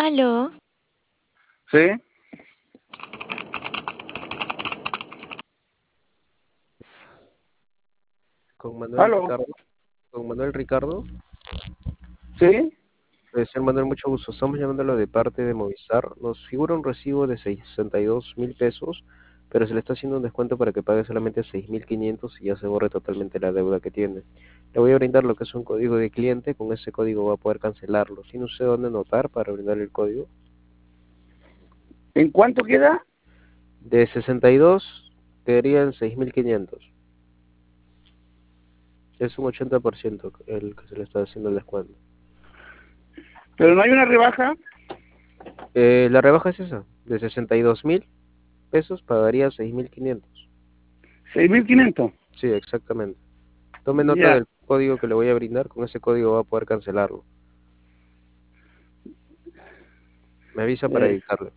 Aló, Sí, Con Manuel aló, Ricardo. Con Manuel Ricardo. sí. Señor Manuel, mucho gusto. Estamos llamándolo de parte de Movistar. Nos figura un recibo de 62.000 pesos, pero se le está haciendo un descuento para que pague solamente 6.500 y ya se borre totalmente la deuda que tiene. Le voy a brindar lo que es un código de cliente. Con ese código va a poder cancelarlo. ¿Tiene usted dónde anotar para brindar el código? ¿En cuánto queda? De 62 quedarían 6.500. Es un 80% el que se le está haciendo el descuento. Pero no hay una rebaja. La rebaja es esa. De 62.000 pesos pagaría 6.500. 6.500. Sí, exactamente. Tome nota Ya. del código que le voy a brindar. Con ese código va a poder cancelarlo. Me avisa para Eh, dictarle.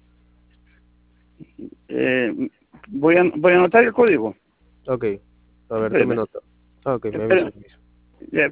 voy a anotar el código. Ok. A ver, tome Espérame. nota. Ah, ok, me avisa, Espérame. me avisa. Ya.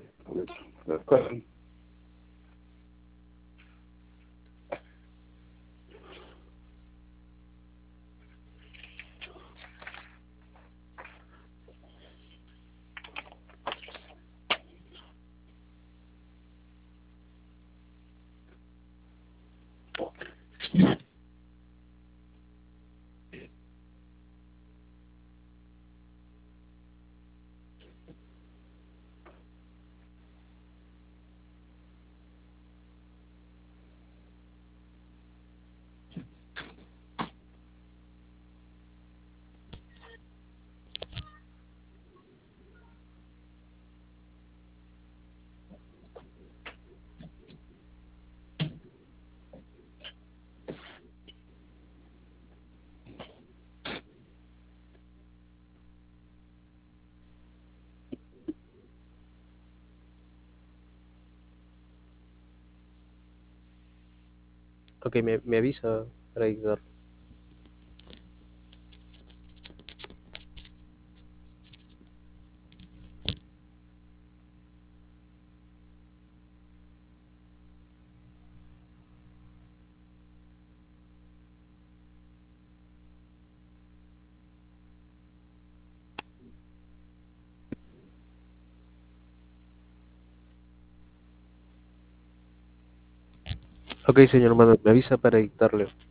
Ok, me avisa para dictar. Ok, señor Manuel, me avisa para dictarle.